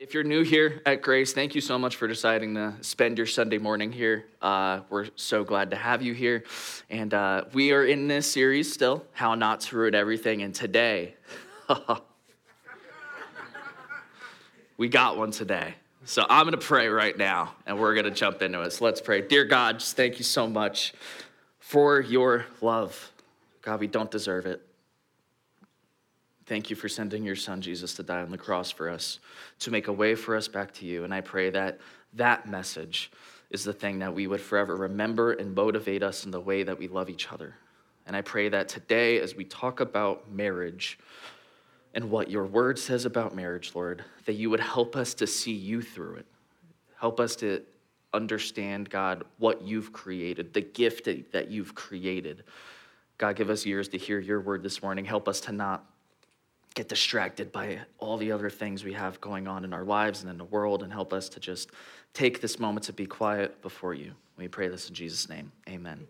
If you're new here at Grace, thank you so much for deciding to spend your Sunday morning here. We're so glad to have you here. And we are in this series still, How Not to Ruin Everything. And today, we got one today. So I'm going to pray right now, and we're going to jump into it. So let's pray. Dear God, just thank you so much for your love. God, we don't deserve it. Thank you for sending your son, Jesus, to die on the cross for us, to make a way for us back to you. And I pray that that message is the thing that we would forever remember and motivate us in the way that we love each other. And I pray that today, as we talk about marriage and what your word says about marriage, Lord, that you would help us to see you through it. Help us to understand, God, what you've created, the gift that you've created. God, give us ears to hear your word this morning. Help us to not get distracted by all the other things we have going on in our lives and in the world, and help us to just take this moment to be quiet before you. We pray this in Jesus' name, amen.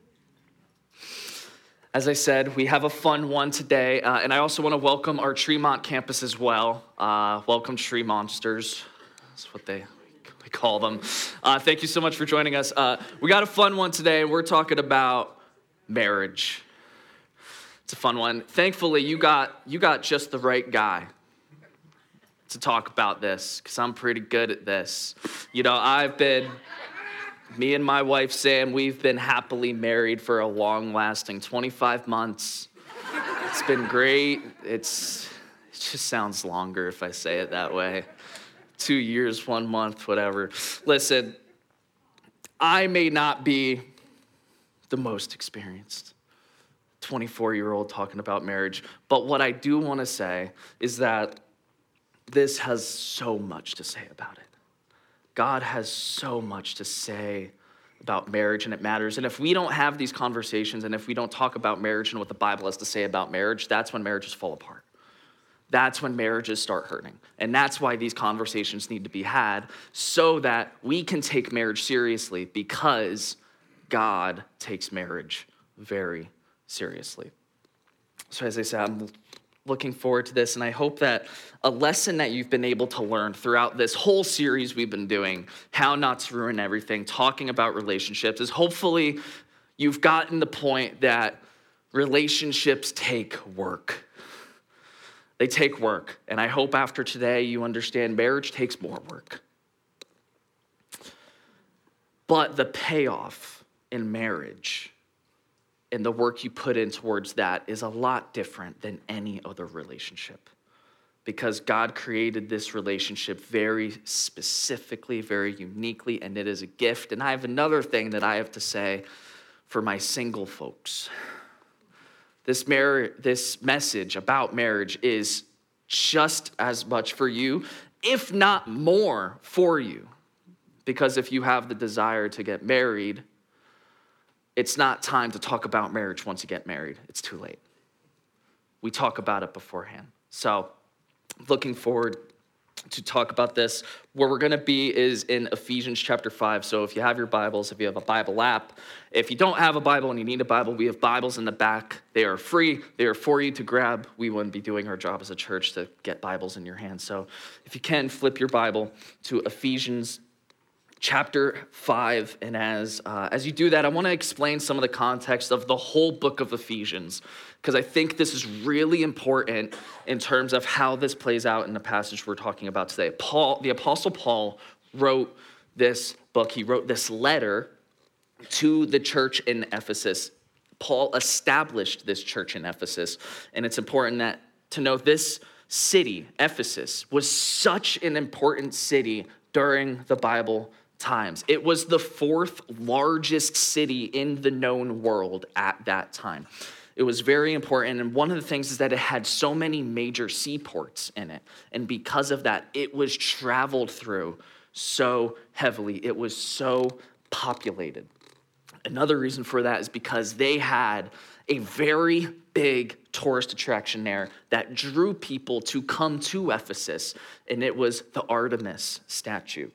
As I said, we have a fun one today, and I also want to welcome our Tremont campus as well. Welcome, Tree Monsters. That's what we call them. Thank you so much for joining us. We got a fun one today. We're talking about marriage. It's a fun one. Thankfully, you got just the right guy to talk about this, because I'm pretty good at this. You know, me and my wife, Sam, we've been happily married for a long-lasting 25 months. It's been great. It just sounds longer if I say it that way. 2 years, 1 month, whatever. Listen, I may not be the most experienced 24-year-old talking about marriage, but what I do want to say is that this has so much to say about it. God has so much to say about marriage, and it matters. And if we don't have these conversations, and if we don't talk about marriage and what the Bible has to say about marriage, that's when marriages fall apart. That's when marriages start hurting. And that's why these conversations need to be had, so that we can take marriage seriously, because God takes marriage very seriously. So as I said, I'm looking forward to this, and I hope that a lesson that you've been able to learn throughout this whole series we've been doing, How Not to Ruin Everything, talking about relationships, is hopefully you've gotten the point that relationships take work. They take work, and I hope after today you understand marriage takes more work. But the payoff in marriage and the work you put in towards that is a lot different than any other relationship, because God created this relationship very specifically, very uniquely, and it is a gift. And I have another thing that I have to say for my single folks. This message about marriage is just as much for you, if not more for you, because if you have the desire to get married, it's not time to talk about marriage once you get married. It's too late. We talk about it beforehand. So looking forward to talk about this. Where we're going to be is in Ephesians chapter 5. So if you have your Bibles, if you have a Bible app, if you don't have a Bible and you need a Bible, we have Bibles in the back. They are free. They are for you to grab. We wouldn't be doing our job as a church to get Bibles in your hands. So if you can, flip your Bible to Ephesians chapter 5, and as you do that, I want to explain some of the context of the whole book of Ephesians, because I think this is really important in terms of how this plays out in the passage we're talking about today. The Apostle Paul wrote this book. He wrote this letter to the church in Ephesus. Paul established this church in Ephesus, and it's important to note this city, Ephesus, was such an important city during the Bible times. It was the fourth largest city in the known world at that time. It was very important, and one of the things is that it had so many major seaports in it, and because of that, it was traveled through so heavily. It was so populated. Another reason for that is because they had a very big tourist attraction there that drew people to come to Ephesus, and it was the Artemis statue,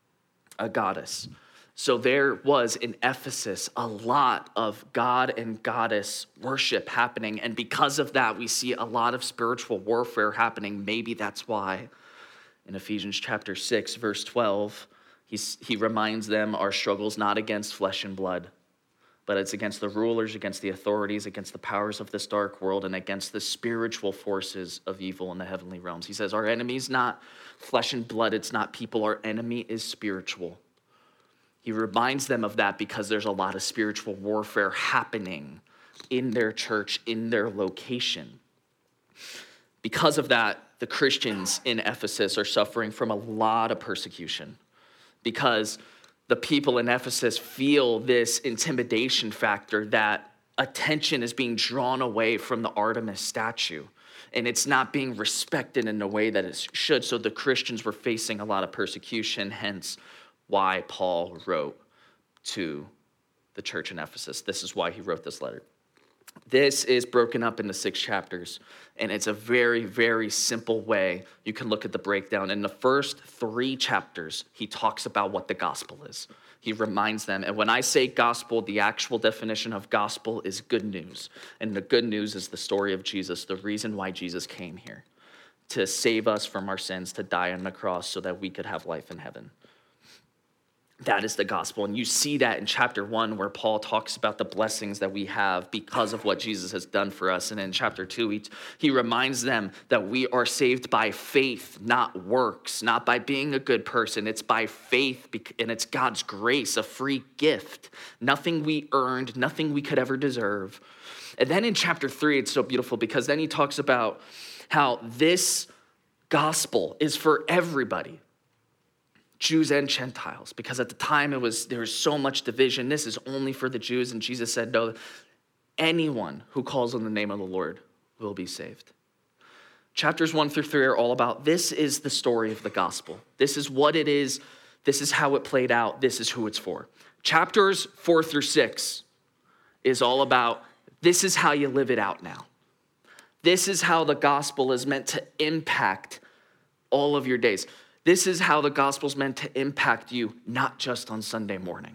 a goddess. So there was in Ephesus a lot of god and goddess worship happening, and because of that, we see a lot of spiritual warfare happening. Maybe that's why In Ephesians chapter 6, verse 12, he reminds them our struggle's not against flesh and blood, but it's against the rulers, against the authorities, against the powers of this dark world, and against the spiritual forces of evil in the heavenly realms. He says our enemy's not flesh and blood, it's not people. Our enemy is spiritual. He reminds them of that because there's a lot of spiritual warfare happening in their church, in their location. Because of that, the Christians in Ephesus are suffering from a lot of persecution because the people in Ephesus feel this intimidation factor that attention is being drawn away from the Artemis statue and it's not being respected in the way that it should. So the Christians were facing a lot of persecution, hence why Paul wrote to the church in Ephesus. This is why he wrote this letter. This is broken up into 6 chapters, and it's a very, very simple way you can look at the breakdown. In the first 3 chapters, he talks about what the gospel is. He reminds them, and when I say gospel, the actual definition of gospel is good news. And the good news is the story of Jesus, the reason why Jesus came here, to save us from our sins, to die on the cross so that we could have life in heaven. That is the gospel. And you see that in chapter 1 where Paul talks about the blessings that we have because of what Jesus has done for us. And in chapter 2, he reminds them that we are saved by faith, not works, not by being a good person. It's by faith, and it's God's grace, a free gift. Nothing we earned, nothing we could ever deserve. And then in chapter 3, it's so beautiful because then he talks about how this gospel is for everybody. Jews and Gentiles, because at the time there was so much division. This is only for the Jews, and Jesus said, no, anyone who calls on the name of the Lord will be saved. Chapters 1 through 3 are all about this is the story of the gospel. This is what it is. This is how it played out. This is who it's for. Chapters 4 through 6 is all about this is how you live it out now. This is how the gospel is meant to impact all of your days. This is how the gospel's meant to impact you, not just on Sunday morning.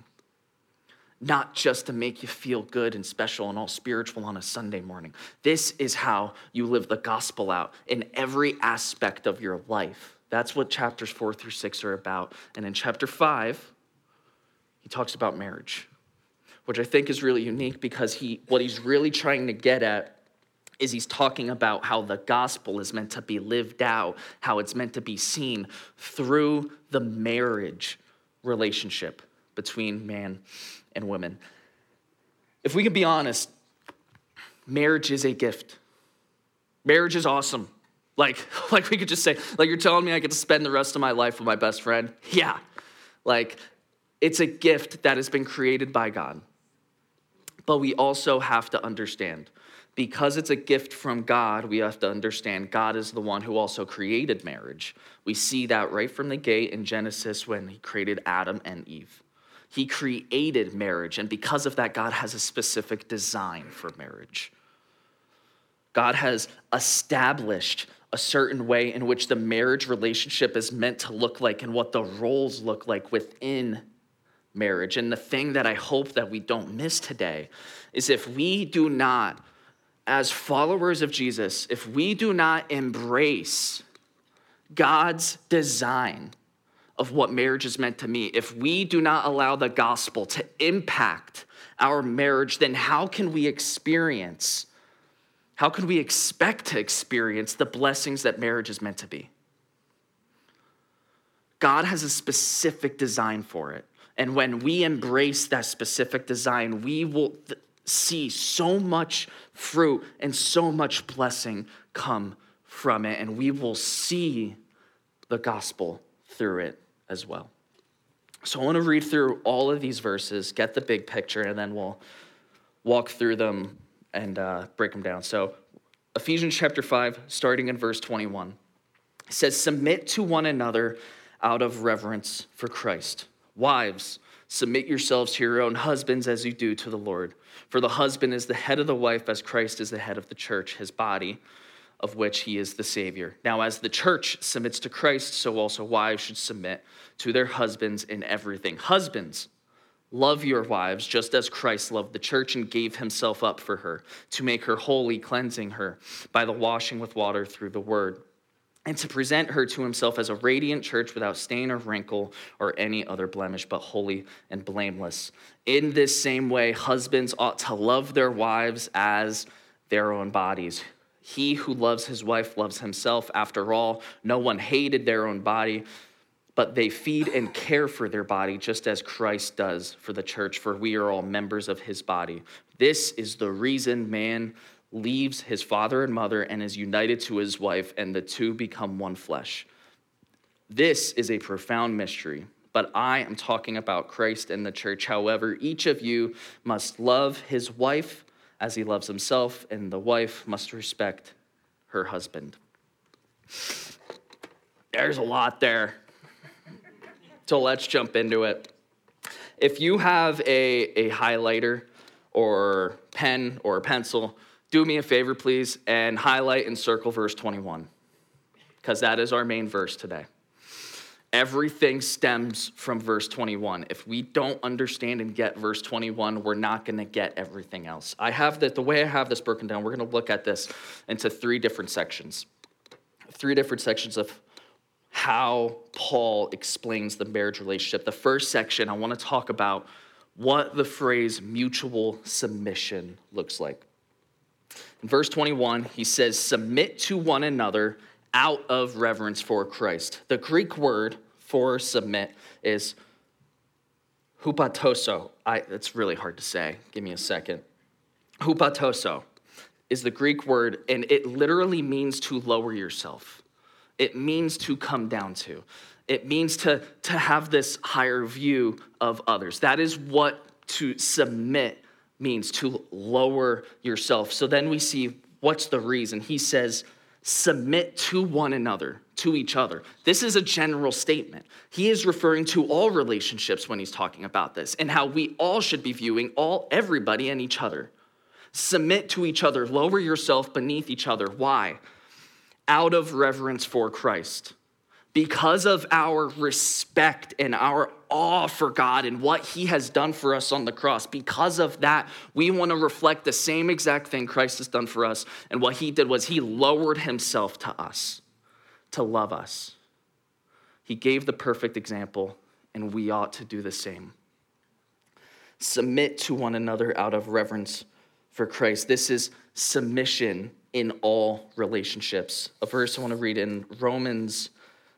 Not just to make you feel good and special and all spiritual on a Sunday morning. This is how you live the gospel out in every aspect of your life. That's what chapters 4 through 6 are about. And in chapter 5, he talks about marriage, which I think is really unique because what he's really trying to get at is he's talking about how the gospel is meant to be lived out, how it's meant to be seen through the marriage relationship between man and woman. If we can be honest, marriage is a gift. Marriage is awesome. Like we could just say, like you're telling me I get to spend the rest of my life with my best friend? Yeah. Like it's a gift that has been created by God. But we also have to understand, because it's a gift from God, we have to understand God is the one who also created marriage. We see that right from the gate in Genesis when he created Adam and Eve. He created marriage, and because of that, God has a specific design for marriage. God has established a certain way in which the marriage relationship is meant to look like and what the roles look like within marriage. And the thing that I hope that we don't miss today is if we do not, as followers of Jesus, if we do not embrace God's design of what marriage is meant to be, if we do not allow the gospel to impact our marriage, then how can we expect to experience the blessings that marriage is meant to be? God has a specific design for it. And when we embrace that specific design, we will see so much fruit and so much blessing come from it, and we will see the gospel through it as well. So I want to read through all of these verses, get the big picture, and then we'll walk through them and break them down. So Ephesians chapter 5, starting in verse 21, it says, "Submit to one another out of reverence for Christ. Wives, submit yourselves to your own husbands as you do to the Lord. For the husband is the head of the wife, as Christ is the head of the church, his body, of which he is the Savior. Now, as the church submits to Christ, so also wives should submit to their husbands in everything. Husbands, love your wives, just as Christ loved the church and gave himself up for her, to make her holy, cleansing her by the washing with water through the word, and to present her to himself as a radiant church without stain or wrinkle or any other blemish, but holy and blameless. In this same way, husbands ought to love their wives as their own bodies. He who loves his wife loves himself. After all, no one hated their own body, but they feed and care for their body, just as Christ does for the church, for we are all members of his body. This is the reason man leaves his father and mother and is united to his wife, and the two become one flesh. This is a profound mystery, but I am talking about Christ and the church. However, each of you must love his wife as he loves himself, and the wife must respect her husband. There's a lot there. So let's jump into it. If you have a highlighter or pen or a pencil, do me a favor, please, and highlight and circle verse 21, because that is our main verse today. Everything stems from verse 21. If we don't understand and get verse 21, we're not going to get everything else. The way I have this broken down, we're going to look at this into three different sections of how Paul explains the marriage relationship. The first section, I want to talk about what the phrase mutual submission looks like. In verse 21, he says, submit to one another out of reverence for Christ. The Greek word for submit is hupatoso. It's really hard to say. Give me a second. Hupatoso is the Greek word, and it literally means to lower yourself. It means to come down to. It means to have this higher view of others. That is what to submit means, to lower yourself. So then we see what's the reason. He says, submit to one another, to each other. This is a general statement. He is referring to all relationships when he's talking about this and how we all should be viewing everybody and each other. Submit to each other, lower yourself beneath each other. Why? Out of reverence for Christ. Because of our respect and our awe for God and what he has done for us on the cross, because of that, we want to reflect the same exact thing Christ has done for us. And what he did was he lowered himself to us, to love us. He gave the perfect example, and we ought to do the same. Submit to one another out of reverence for Christ. This is submission in all relationships. A verse I want to read in Romans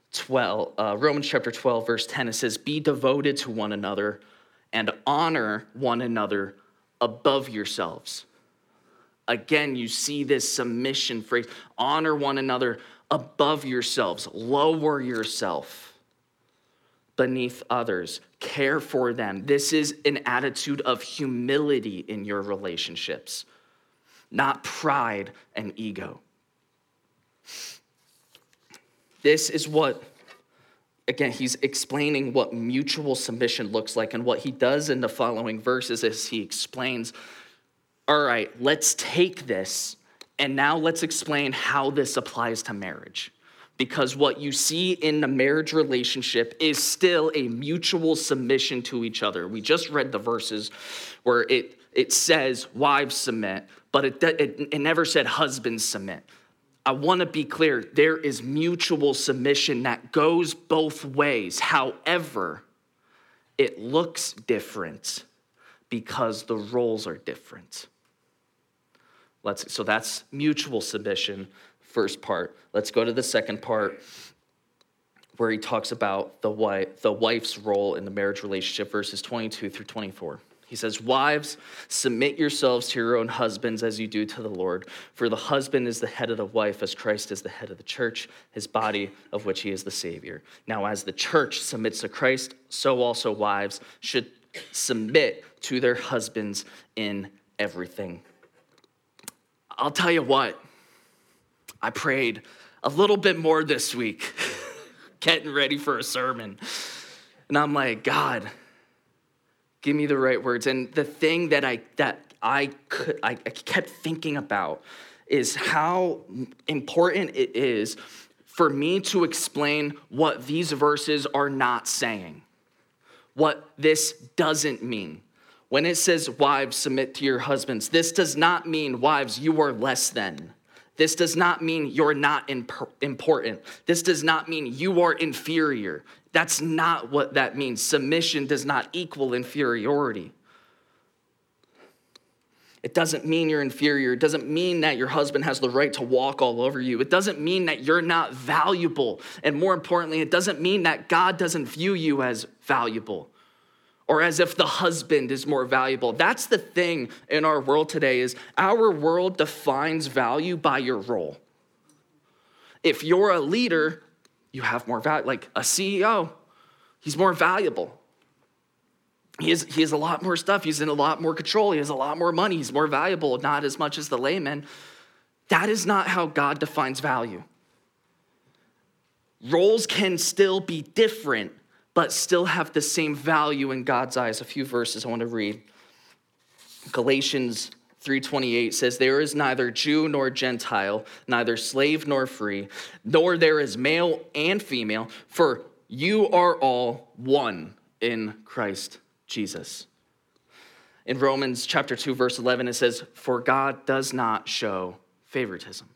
chapter 12, verse 10, it says, be devoted to one another and honor one another above yourselves. Again, you see this submission phrase, honor one another above yourselves, lower yourself beneath others, care for them. This is an attitude of humility in your relationships, not pride and ego. This is what, again, he's explaining what mutual submission looks like. And what he does in the following verses is he explains, all right, let's take this and now let's explain how this applies to marriage. Because what you see in the marriage relationship is still a mutual submission to each other. We just read the verses where it says wives submit, but it never said husbands submit. I want to be clear, there is mutual submission that goes both ways. However, it looks different because the roles are different. So that's mutual submission, first part. Let's go to the second part where he talks about the wife's role in the marriage relationship, verses 22 through 24. He says, wives, submit yourselves to your own husbands as you do to the Lord. For the husband is the head of the wife, as Christ is the head of the church, his body, of which he is the Savior. Now, as the church submits to Christ, so also wives should submit to their husbands in everything. I'll tell you what, I prayed a little bit more this week, getting ready for a sermon. And I'm like, God, give me the right words. And the thing that I kept thinking about is how important it is for me to explain what these verses are not saying, what this doesn't mean. When it says, wives, submit to your husbands, this does not mean, wives, you are less than. This does not mean you're not important. This does not mean you are inferior. That's not what that means. Submission does not equal inferiority. It doesn't mean you're inferior. It doesn't mean that your husband has the right to walk all over you. It doesn't mean that you're not valuable. And more importantly, it doesn't mean that God doesn't view you as valuable or as if the husband is more valuable. That's the thing in our world today is our world defines value by your role. If you're a leader, you have more value. Like a CEO, he's more valuable. He has a lot more stuff. He's in a lot more control. He has a lot more money. He's more valuable, not as much as the layman. That is not how God defines value. Roles can still be different, but still have the same value in God's eyes. A few verses I want to read. Galatians 3:28 says, there is neither Jew nor Gentile, neither slave nor free, nor there is male and female, for you are all one in Christ Jesus. In Romans chapter 2, verse 11, it says, for God does not show favoritism.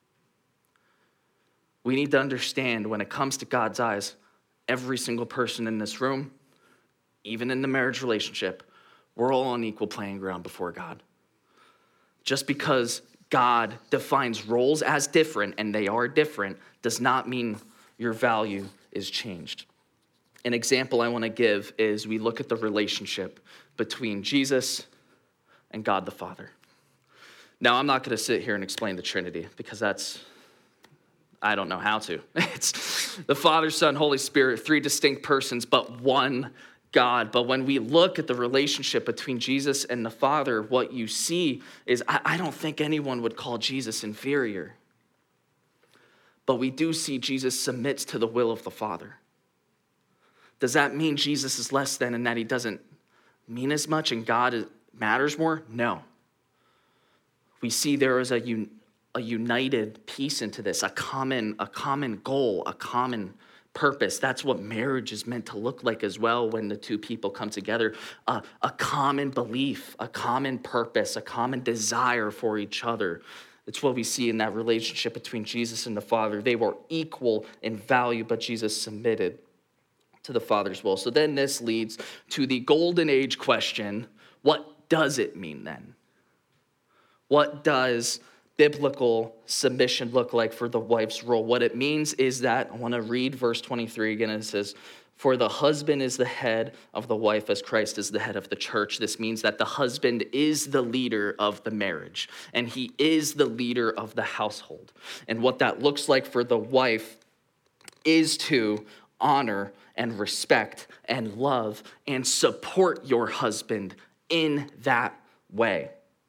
We need to understand when it comes to God's eyes, every single person in this room, even in the marriage relationship, we're all on equal playing ground before God. Just because God defines roles as different, and they are different, does not mean your value is changed. An example I want to give is we look at the relationship between Jesus and God the Father. Now, I'm not going to sit here and explain the Trinity because I don't know how to. It's the Father, Son, Holy Spirit, three distinct persons, but one God. But when we look at the relationship between Jesus and the Father, what you see is I don't think anyone would call Jesus inferior. But we do see Jesus submits to the will of the Father. Does that mean Jesus is less than and that he doesn't mean as much and God matters more? No. We see there is a united piece into this, a common goal, a common purpose. That's what marriage is meant to look like as well when the two people come together. A common belief, a common purpose, a common desire for each other. It's what we see in that relationship between Jesus and the Father. They were equal in value, but Jesus submitted to the Father's will. So then this leads to the golden age question, what does it mean then? What does biblical submission look like for the wife's role? What it means is that, I want to read verse 23 again, and it says, for the husband is the head of the wife as Christ is the head of the church. This means that the husband is the leader of the marriage, and he is the leader of the household. And what that looks like for the wife is to honor and respect and love and support your husband in that way.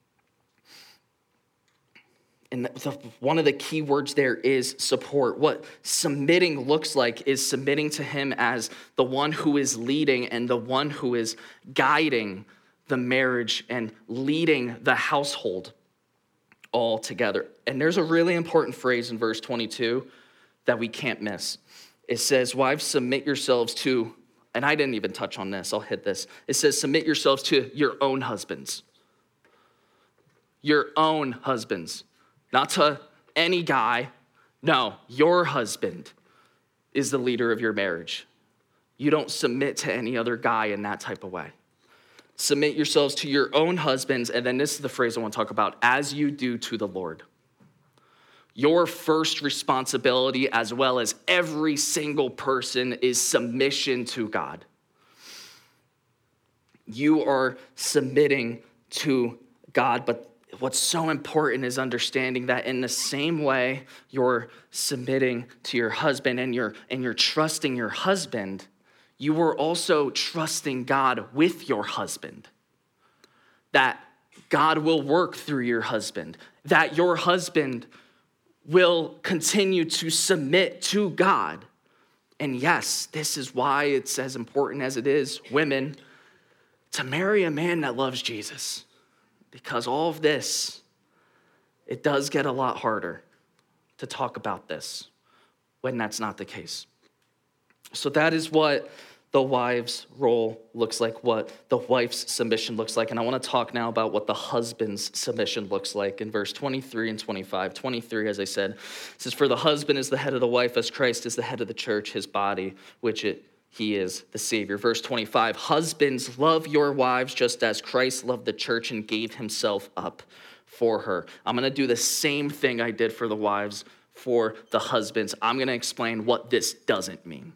And one of the key words there is support. What submitting looks like is submitting to him as the one who is leading and the one who is guiding the marriage and leading the household all together. And there's a really important phrase in verse 22 that we can't miss. It says, wives, submit yourselves to, and I didn't even touch on this, I'll hit this. It says, submit yourselves to your own husbands. Your own husbands. Not to any guy. No, your husband is the leader of your marriage. You don't submit to any other guy in that type of way. Submit yourselves to your own husbands, and then this is the phrase I want to talk about, as you do to the Lord. Your first responsibility, as well as every single person, is submission to God. You are submitting to God, but what's so important is understanding that in the same way you're submitting to your husband and you're trusting your husband, you are also trusting God with your husband. That God will work through your husband. That your husband will continue to submit to God. And yes, this is why it's as important as it is, women, to marry a man that loves Jesus. Because all of this, it does get a lot harder to talk about this when that's not the case. So that is what the wife's role looks like, what the wife's submission looks like. And I want to talk now about what the husband's submission looks like in verse 23 and 25. 23, as I said, says, "For the husband is the head of the wife, as Christ is the head of the church, his body, he is the Savior." Verse 25, "Husbands, love your wives just as Christ loved the church and gave himself up for her." I'm going to do the same thing I did for the wives for the husbands. I'm going to explain what this doesn't mean.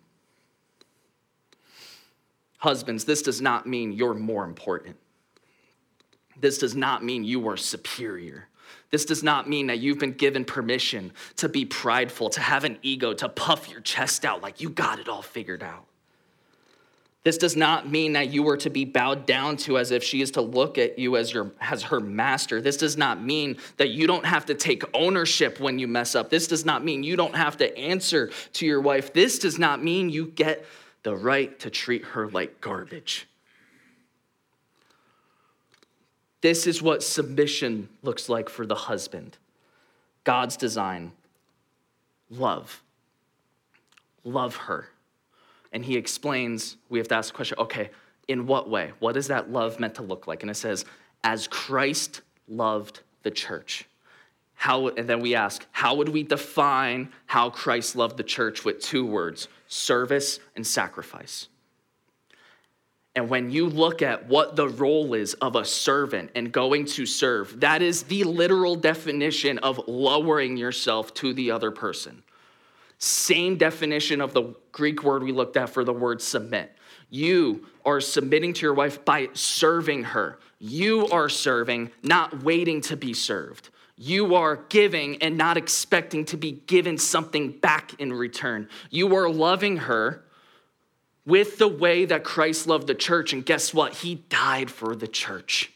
Husbands, this does not mean you're more important. This does not mean you are superior. This does not mean that you've been given permission to be prideful, to have an ego, to puff your chest out like you got it all figured out. This does not mean that you are to be bowed down to as if she is to look at you as her master. This does not mean that you don't have to take ownership when you mess up. This does not mean you don't have to answer to your wife. This does not mean you get the right to treat her like garbage. This is what submission looks like for the husband. God's design. Love. Love her. And he explains, we have to ask the question, okay, in what way? What is that love meant to look like? And it says, as Christ loved the church. And then we ask, how would we define how Christ loved the church with two words, service and sacrifice? And when you look at what the role is of a servant and going to serve, that is the literal definition of lowering yourself to the other person. Same definition of the Greek word we looked at for the word submit. You are submitting to your wife by serving her. You are serving, not waiting to be served. You are giving and not expecting to be given something back in return. You are loving her with the way that Christ loved the church. And guess what? He died for the church.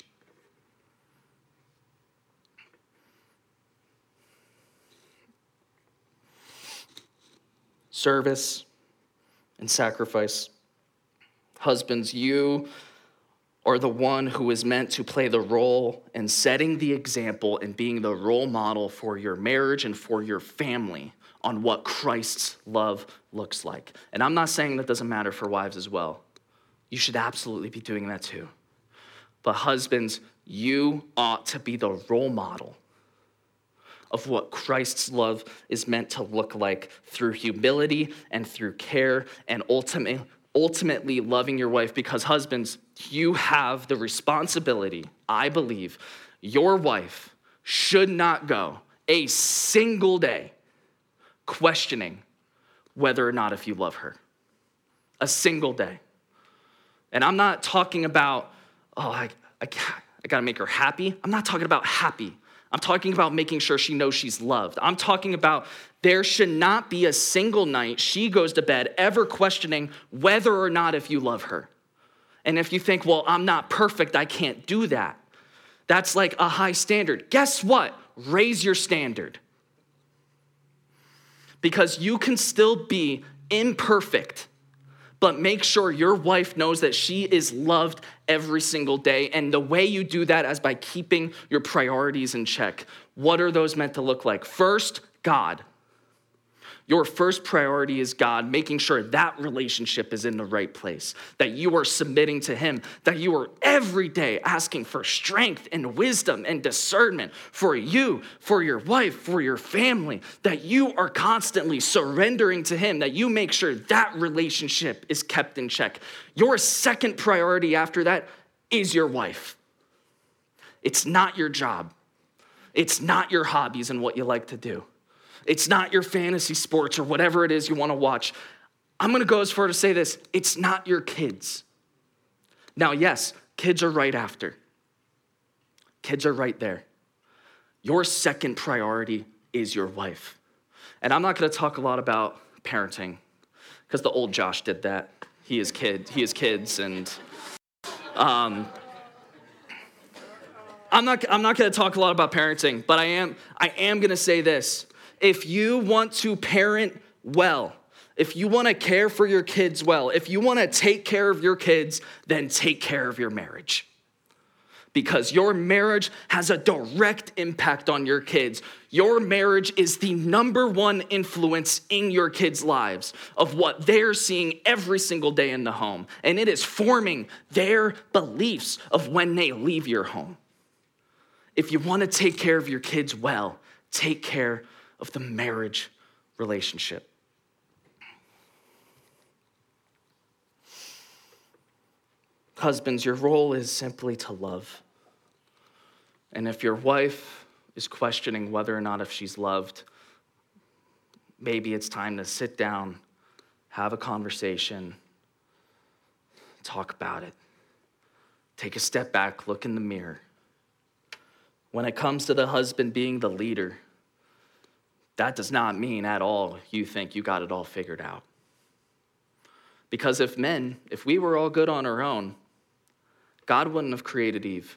Service and sacrifice. Husbands, you are the one who is meant to play the role in setting the example and being the role model for your marriage and for your family on what Christ's love looks like. And I'm not saying that doesn't matter for wives as well. You should absolutely be doing that too. But husbands, you ought to be the role model of what Christ's love is meant to look like through humility and through care and ultimately loving your wife, because husbands, you have the responsibility, I believe, your wife should not go a single day questioning whether or not if you love her. A single day. And I'm not talking about, I gotta make her happy. I'm not talking about happy. I'm talking about making sure she knows she's loved. I'm talking about there should not be a single night she goes to bed ever questioning whether or not if you love her. And if you think, well, I'm not perfect, I can't do that. That's like a high standard. Guess what? Raise your standard. Because you can still be imperfect, but make sure your wife knows that she is loved every single day. And the way you do that is by keeping your priorities in check. What are those meant to look like? First, God. Your first priority is God, making sure that relationship is in the right place, that you are submitting to him, that you are every day asking for strength and wisdom and discernment for you, for your wife, for your family, that you are constantly surrendering to him, that you make sure that relationship is kept in check. Your second priority after that is your wife. It's not your job. It's not your hobbies and what you like to do. It's not your fantasy sports or whatever it is you want to watch. I'm going to go as far to say this. It's not your kids. Now, yes, kids are right after. Kids are right there. Your second priority is your wife. And I'm not going to talk a lot about parenting because the old Josh did that. He has kids, and I'm not going to talk a lot about parenting, but I am going to say this. If you want to parent well, if you want to care for your kids well, if you want to take care of your kids, then take care of your marriage. because your marriage has a direct impact on your kids. Your marriage is the number one influence in your kids' lives of what they're seeing every single day in the home. And it is forming their beliefs of when they leave your home. If you want to take care of your kids well, take care of the marriage relationship. Husbands, your role is simply to love. And if your wife is questioning whether or not if she's loved, maybe it's time to sit down, have a conversation, talk about it. Take a step back, look in the mirror. When it comes to the husband being the leader, that does not mean at all you think you got it all figured out. Because if we were all good on our own, God wouldn't have created Eve.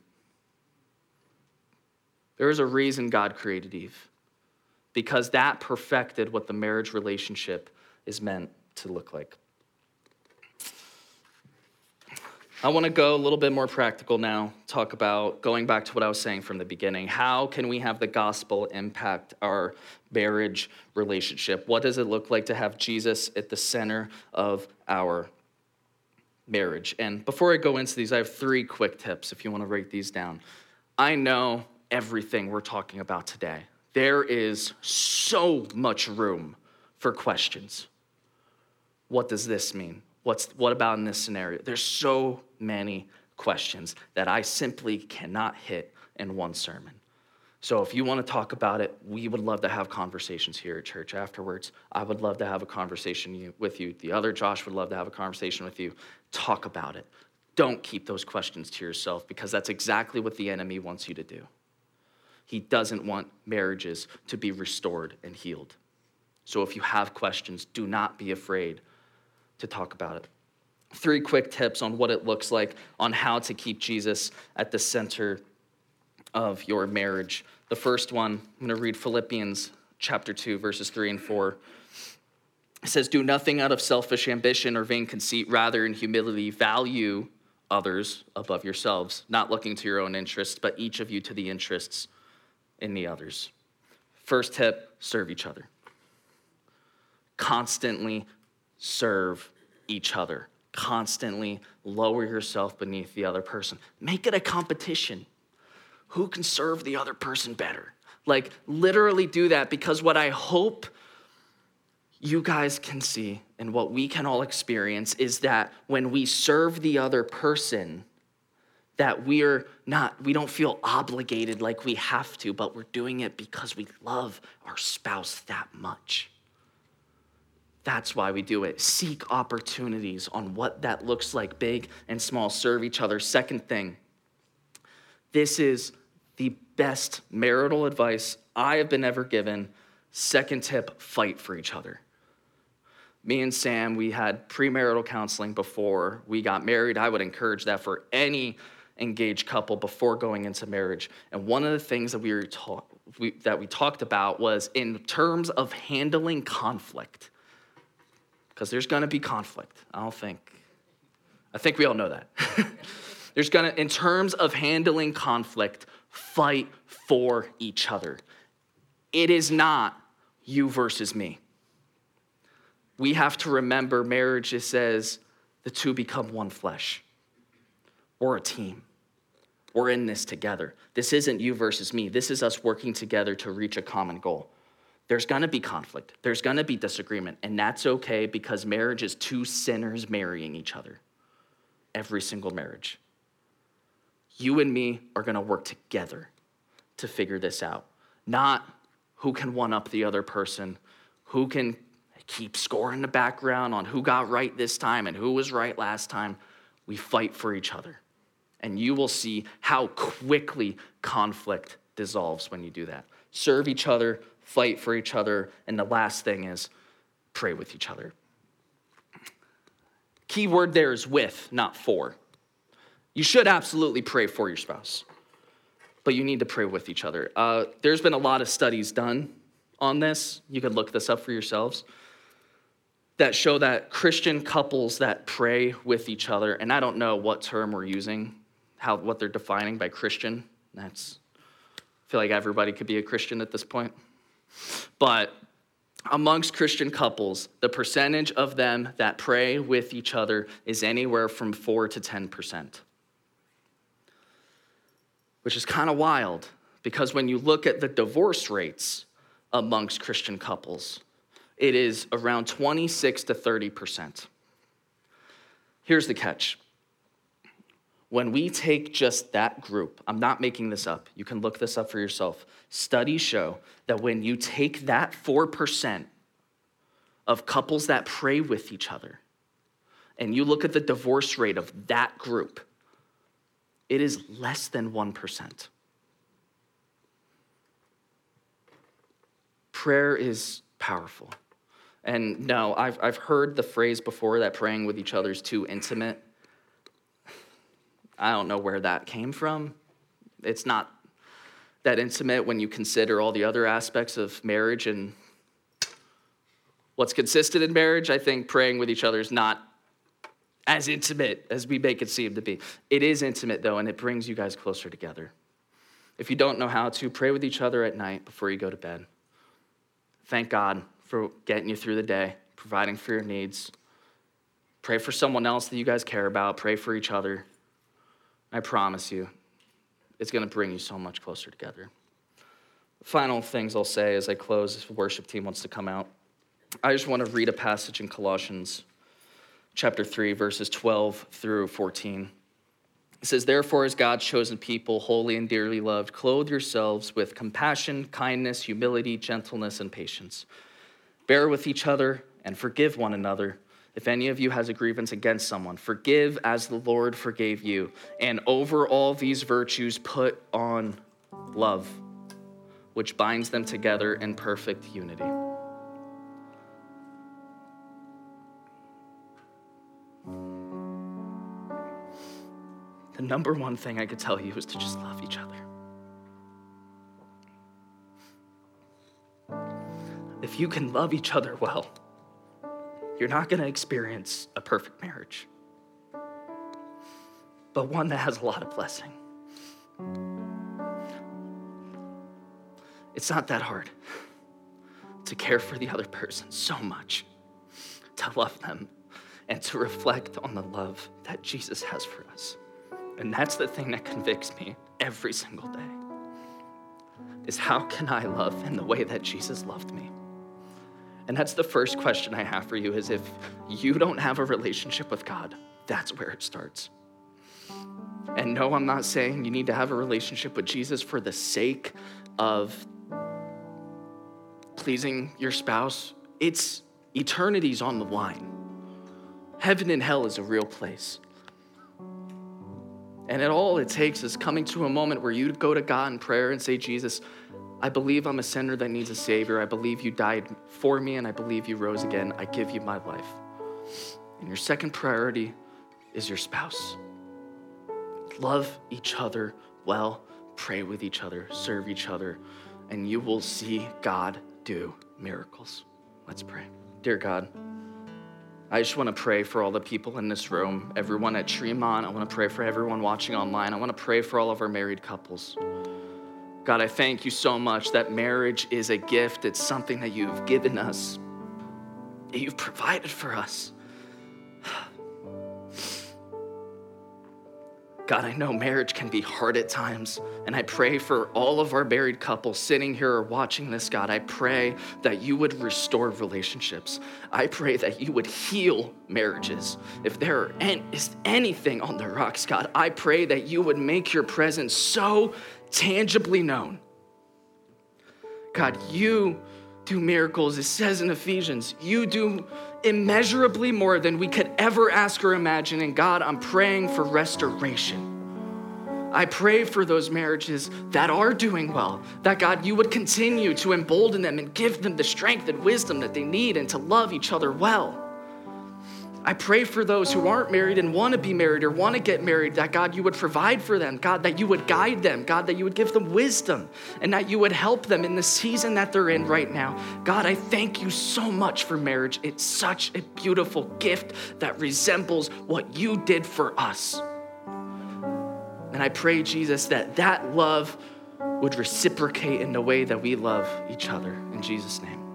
There is a reason God created Eve, because that perfected what the marriage relationship is meant to look like. I want to go a little bit more practical now, talk about going back to what I was saying from the beginning. How can we have the gospel impact our marriage relationship? What does it look like to have Jesus at the center of our marriage? And before I go into these, I have 3 quick tips if you want to write these down. I know everything we're talking about today. There is so much room for questions. What does this mean? What about in this scenario? There's so many questions that I simply cannot hit in one sermon. So if you want to talk about it, we would love to have conversations here at church afterwards. I would love to have a conversation with you. The other Josh would love to have a conversation with you. Talk about it. Don't keep those questions to yourself, because that's exactly what the enemy wants you to do. He doesn't want marriages to be restored and healed. So if you have questions, do not be afraid to talk about it. 3 quick tips on what it looks like on how to keep Jesus at the center of your marriage. The first one, I'm going to read Philippians chapter 2, verses 3 and 4. It says, "Do nothing out of selfish ambition or vain conceit, rather in humility value others above yourselves, not looking to your own interests, but each of you to the interests in the others." First tip, serve each other. Constantly serve each other. Constantly lower yourself beneath the other person. Make it a competition. Who can serve the other person better? Like, literally do that, because what I hope you guys can see and what we can all experience is that when we serve the other person, that we don't feel obligated like we have to, but we're doing it because we love our spouse that much. That's why we do it. Seek opportunities on what that looks like, big and small. Serve each other. Second thing, this is the best marital advice I have been ever given. Second tip, fight for each other. Me and Sam, we had premarital counseling before we got married. I would encourage that for any engaged couple before going into marriage. And one of the things that we talked about was in terms of handling conflict. Because there's going to be conflict. I think we all know that. In terms of handling conflict, fight for each other. It is not you versus me. We have to remember marriage, it says the two become one flesh. We're a team. We're in this together. This isn't you versus me. This is us working together to reach a common goal. There's going to be conflict. There's going to be disagreement, and that's okay, because marriage is 2 sinners marrying each other. Every single marriage. You and me are going to work together to figure this out. Not who can one-up the other person, who can keep score in the background on who got right this time and who was right last time. We fight for each other. And you will see how quickly conflict dissolves when you do that. Serve each other, fight for each other, and the last thing is pray with each other. Key word there is with, not for. You should absolutely pray for your spouse, but you need to pray with each other. There's been a lot of studies done on this. You could look this up for yourselves, that show that Christian couples that pray with each other, and I don't know what term we're using, what they're defining by Christian. I feel like everybody could be a Christian at this point. But amongst Christian couples, the percentage of them that pray with each other is anywhere from 4 to 10%, which is kind of wild because when you look at the divorce rates amongst Christian couples, it is around 26 to 30%. Here's the catch. When we take just that group, I'm not making this up. You can look this up for yourself. Studies show that when you take that 4% of couples that pray with each other, and you look at the divorce rate of that group, it is less than 1%. Prayer is powerful. And no, I've heard the phrase before that praying with each other is too intimate. I don't know where that came from. It's not that intimate when you consider all the other aspects of marriage and what's consistent in marriage. I think praying with each other is not as intimate as we make it seem to be. It is intimate, though, and it brings you guys closer together. If you don't know how to, pray with each other at night before you go to bed. Thank God for getting you through the day, providing for your needs. Pray for someone else that you guys care about. Pray for each other. I promise you, it's going to bring you so much closer together. Final things I'll say as I close, if the worship team wants to come out. I just want to read a passage in Colossians chapter 3, verses 12 through 14. It says, "Therefore, as God's chosen people, holy and dearly loved, clothe yourselves with compassion, kindness, humility, gentleness, and patience. Bear with each other and forgive one another. If any of you has a grievance against someone, forgive as the Lord forgave you. And over all these virtues, put on love, which binds them together in perfect unity." The number one thing I could tell you is to just love each other. If you can love each other well, you're not going to experience a perfect marriage, but one that has a lot of blessing. It's not that hard to care for the other person so much, to love them, and to reflect on the love that Jesus has for us. And that's the thing that convicts me every single day, is how can I love in the way that Jesus loved me? And that's the first question I have for you, is if you don't have a relationship with God, that's where it starts. And no, I'm not saying you need to have a relationship with Jesus for the sake of pleasing your spouse. It's eternity's on the line. Heaven and hell is a real place. And all it takes is coming to a moment where you go to God in prayer and say, Jesus, I believe I'm a sinner that needs a Savior. I believe you died for me, and I believe you rose again. I give you my life. And your second priority is your spouse. Love each other well, pray with each other, serve each other, and you will see God do miracles. Let's pray. Dear God, I just want to pray for all the people in this room, everyone at Tremont. I want to pray for everyone watching online. I want to pray for all of our married couples. God, I thank you so much that marriage is a gift. It's something that you've given us, that you've provided for us. God, I know marriage can be hard at times, and I pray for all of our married couples sitting here or watching this, God. I pray that you would restore relationships. I pray that you would heal marriages. If there is anything on the rocks, God, I pray that you would make your presence so tangibly known. God, you do miracles. It says in Ephesians, you do immeasurably more than we could ever ask or imagine. And God, I'm praying for restoration. I pray for those marriages that are doing well, that God, you would continue to embolden them and give them the strength and wisdom that they need and to love each other well. I pray for those who aren't married and want to be married or want to get married, that God, you would provide for them. God, that you would guide them. God, that you would give them wisdom and that you would help them in the season that they're in right now. God, I thank you so much for marriage. It's such a beautiful gift that resembles what you did for us. And I pray, Jesus, that love would reciprocate in the way that we love each other. In Jesus' name.